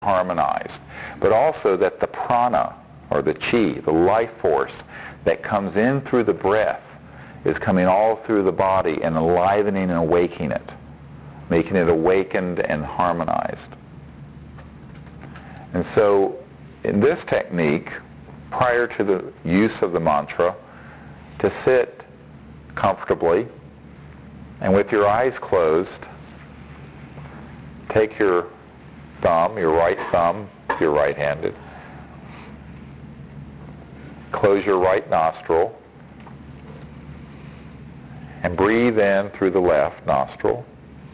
harmonized, but also that the prana, or the chi, the life force that comes in through the breath, is coming all through the body and enlivening and awakening it, making it awakened and harmonized. And so in this technique, prior to the use of the mantra, to sit comfortably and with your eyes closed, take your thumb, your right thumb, if you're right-handed, close your right nostril, and breathe in through the left nostril.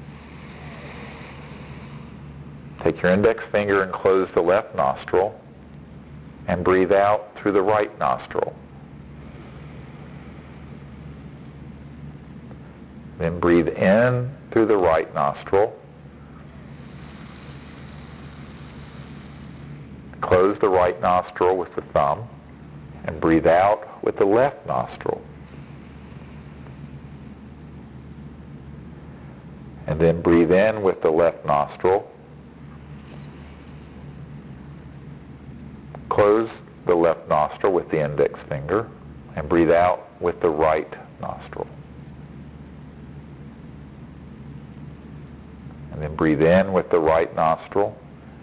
Take your index finger and close the left nostril, and breathe out through the right nostril. Then breathe in through the right nostril. Close the right nostril with the thumb and breathe out with the left nostril. And then breathe in with the left nostril. Close the left nostril with the index finger and breathe out with the right nostril. And then breathe in with the right nostril.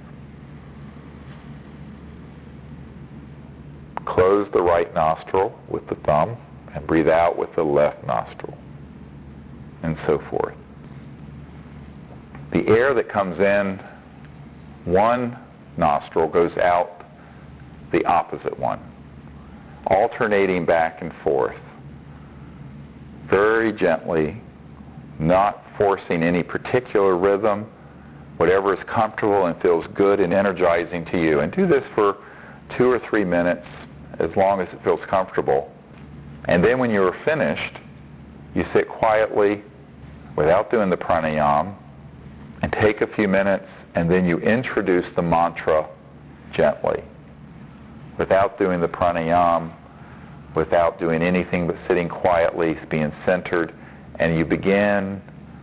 Close the right nostril with the thumb and breathe out with the left nostril, and so forth. The air that comes in one nostril goes out the opposite one, alternating back and forth, very gently, not forcing any particular rhythm, whatever is comfortable and feels good and energizing to you. And do this for 2 or 3 minutes, as long as it feels comfortable. And then when you're finished, you sit quietly without doing the pranayama and take a few minutes, and then you introduce the mantra gently, without doing the pranayama, without doing anything but sitting quietly, being centered, and you begin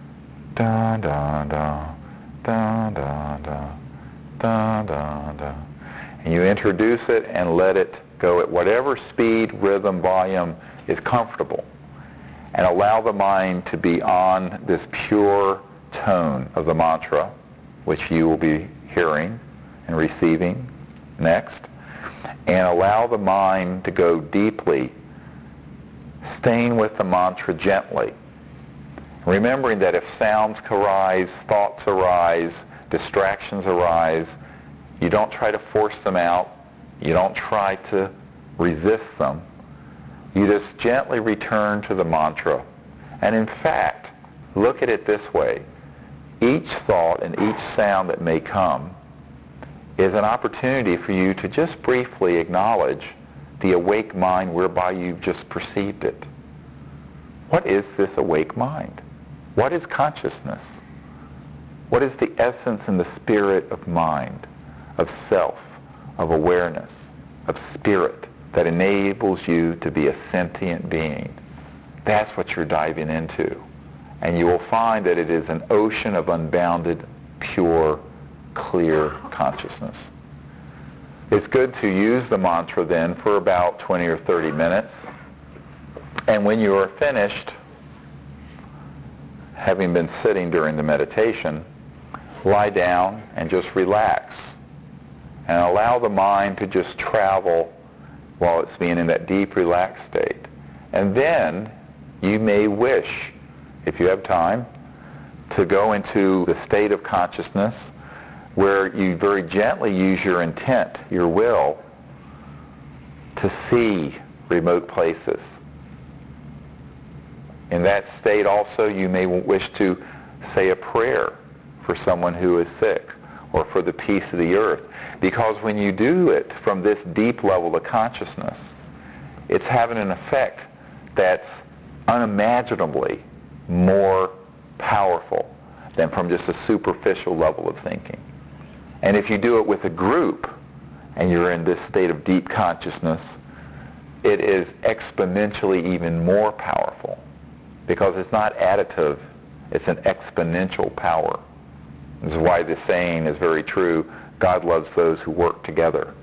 da da da da da da da da da, and you introduce it and let it go at whatever speed, rhythm, volume is comfortable, and allow the mind to be on this pure tone of the mantra, which you will be hearing and receiving next, and allow the mind to go deeply, staying with the mantra gently, remembering that if sounds arise, thoughts arise, distractions arise, you don't try to force them out. You don't try to resist them. You just gently return to the mantra. And in fact, look at it this way. Each thought and each sound that may come is an opportunity for you to just briefly acknowledge the awake mind whereby you've just perceived it. What is this awake mind? What is consciousness? What is the essence and the spirit of mind, of self, of awareness, of spirit that enables you to be a sentient being? That's what you're diving into. And you will find that it is an ocean of unbounded, pure, clear consciousness. It's good to use the mantra then for about 20 or 30 minutes. And when you are finished, having been sitting during the meditation, lie down and just relax. And allow the mind to just travel while it's being in that deep, relaxed state. And then you may wish, if you have time, to go into the state of consciousness where you very gently use your intent, your will, to see remote places. In that state also, you may wish to say a prayer for someone who is sick or for the peace of the earth. Because when you do it from this deep level of consciousness, it's having an effect that's unimaginably more powerful than from just a superficial level of thinking. And if you do it with a group and you're in this state of deep consciousness, it is exponentially even more powerful, because it's not additive, it's an exponential power. This is why the saying is very true, God loves those who work together,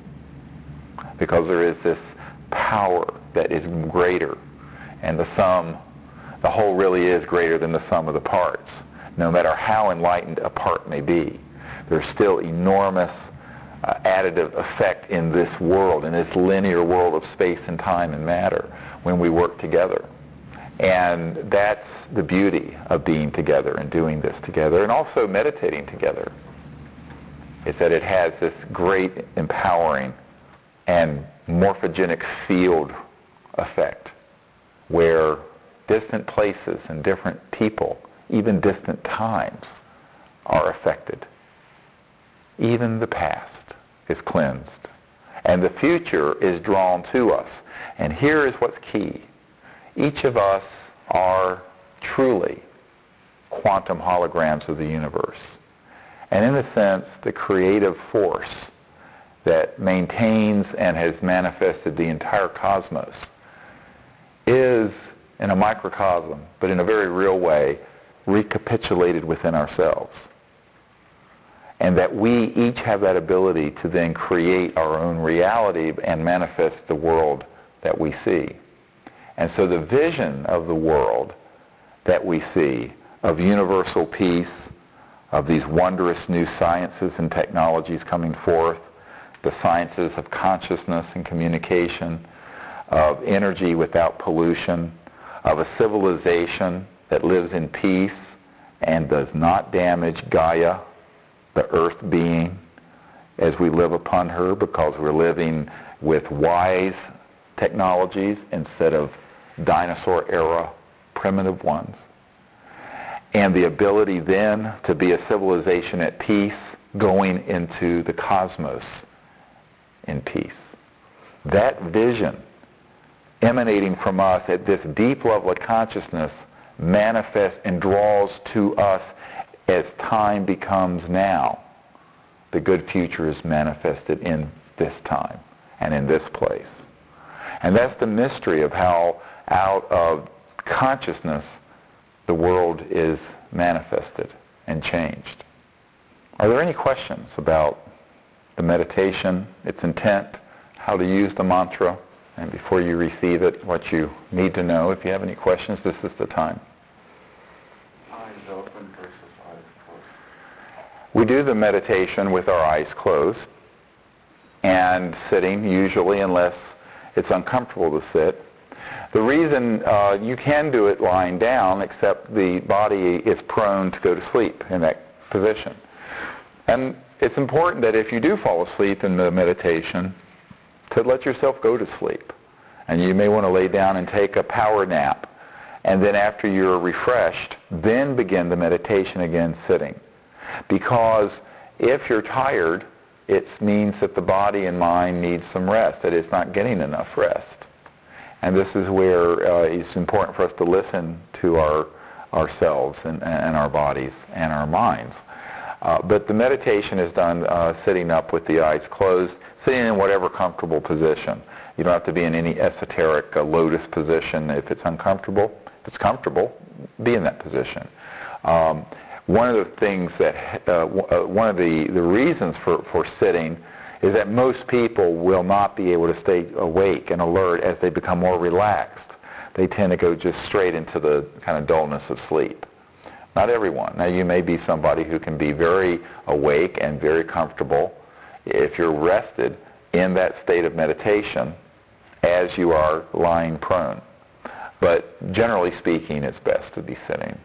because there is this power that is greater, and the whole really is greater than the sum of the parts. No matter how enlightened a part may be, there's still enormous additive effect in this world, in this linear world of space and time and matter, when we work together. And that's the beauty of being together and doing this together, and also meditating together, is that it has this great empowering and morphogenic field effect, where distant places and different people, even distant times, are affected. Even the past is cleansed, and the future is drawn to us. And here is what's key. Each of us are truly quantum holograms of the universe. And in a sense, the creative force that maintains and has manifested the entire cosmos is, in a microcosm, but in a very real way, recapitulated within ourselves. And that we each have that ability to then create our own reality and manifest the world that we see. And so the vision of the world that we see, of universal peace, of these wondrous new sciences and technologies coming forth, the sciences of consciousness and communication, of energy without pollution, of a civilization that lives in peace and does not damage Gaia, the earth being, as we live upon her, because we're living with wise technologies instead of dinosaur-era primitive ones. And the ability then to be a civilization at peace, going into the cosmos in peace. That vision emanating from us at this deep level of consciousness manifests and draws to us as time becomes now. The good future is manifested in this time and in this place. And that's the mystery of how out of consciousness the world is manifested and changed. Are there any questions about the meditation, its intent, how to use the mantra, and before you receive it, what you need to know? If you have any questions, this is the time. Eyes open versus eyes closed. We do the meditation with our eyes closed and sitting, usually, unless it's uncomfortable to sit. The reason you can do it lying down, except the body is prone to go to sleep in that position. And it's important that if you do fall asleep in the meditation, to let yourself go to sleep. And you may want to lay down and take a power nap. And then after you're refreshed, then begin the meditation again sitting. Because if you're tired, it means that the body and mind needs some rest, that it's not getting enough rest. And this is where it's important for us to listen to ourselves and our bodies and our minds. But the meditation is done sitting up with the eyes closed, sitting in whatever comfortable position. You don't have to be in any esoteric lotus position. If it's uncomfortable, if it's comfortable, be in that position. One of the things that, one of the reasons for sitting is that most people will not be able to stay awake and alert as they become more relaxed. They tend to go just straight into the kind of dullness of sleep. Not everyone. Now, you may be somebody who can be very awake and very comfortable if you're rested in that state of meditation as you are lying prone. But generally speaking, it's best to be sitting.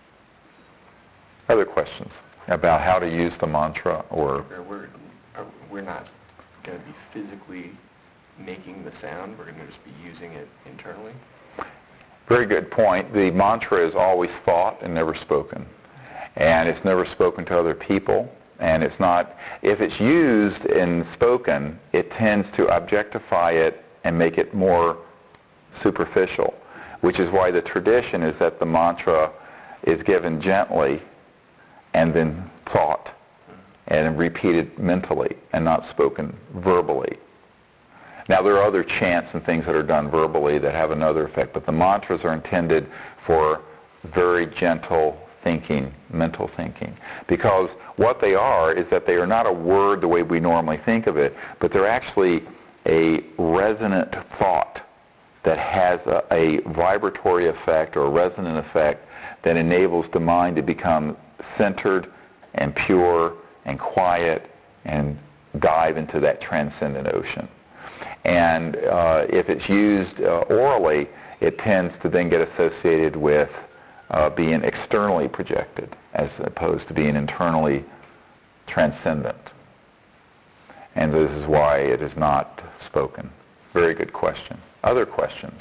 Other questions about how to use the mantra? Or We're not going to be physically making the sound. We're going to just be using it internally. Very good point. The mantra is always thought and never spoken. And it's never spoken to other people. And it's not, if it's used and spoken, it tends to objectify it and make it more superficial, which is why the tradition is that the mantra is given gently and then thought and repeated mentally and not spoken verbally. Now, there are other chants and things that are done verbally that have another effect, but the mantras are intended for very gentle thinking, mental thinking. Because what they are is that they are not a word the way we normally think of it, but they're actually a resonant thought that has a vibratory effect or a resonant effect that enables the mind to become centered and pure and quiet and dive into that transcendent ocean. And if it's used orally, it tends to then get associated with being externally projected as opposed to being internally transcendent. And this is why it is not spoken. Very good question. Other questions?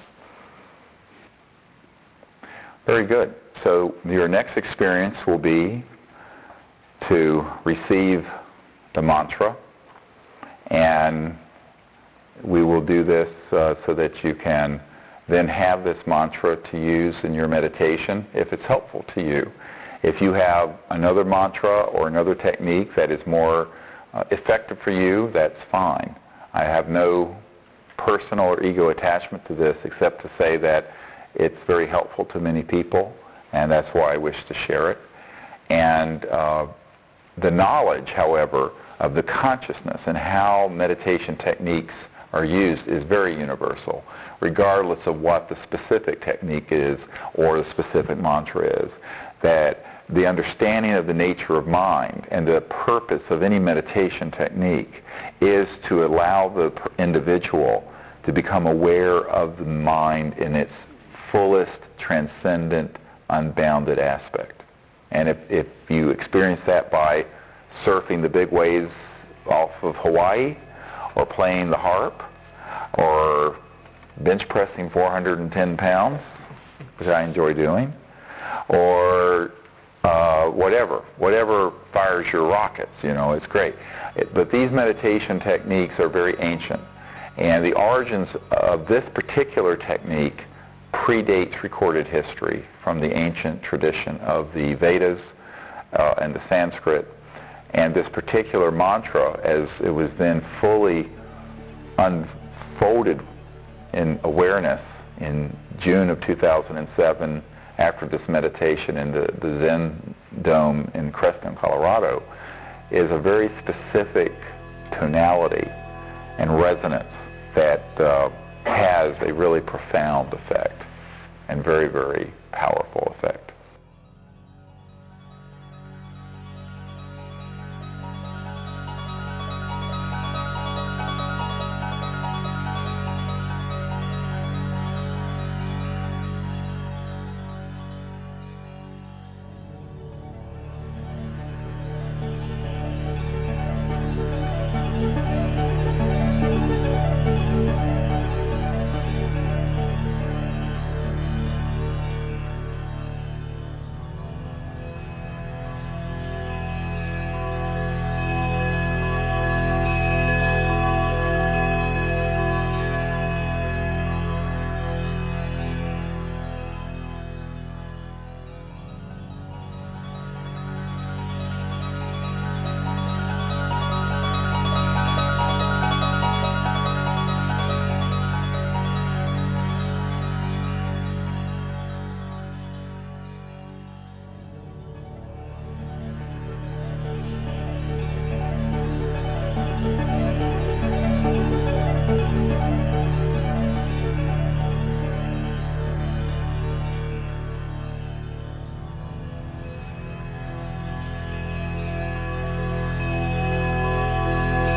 Very good. So your next experience will be to receive the mantra, and we will do this so that you can then have this mantra to use in your meditation if it's helpful to you. If you have another mantra or another technique that is more effective for you, that's fine. I have no personal or ego attachment to this except to say that it's very helpful to many people, and that's why I wish to share it. And the knowledge, however, of the consciousness and how meditation techniques are used is very universal, regardless of what the specific technique is or the specific mantra is. That the understanding of the nature of mind and the purpose of any meditation technique is to allow the individual to become aware of the mind in its fullest, transcendent, unbounded aspect. And if you experience that by surfing the big waves off of Hawaii, or playing the harp, or bench pressing 410 pounds, which I enjoy doing, or whatever fires your rockets, it's great. But these meditation techniques are very ancient, and the origins of this particular technique predates recorded history from the ancient tradition of the Vedas and the Sanskrit. And this particular mantra, as it was then fully unfolded in awareness in June of 2007, after this meditation in the Zen Dome in Creston, Colorado, is a very specific tonality and resonance that has a really profound effect and very, very powerful effect.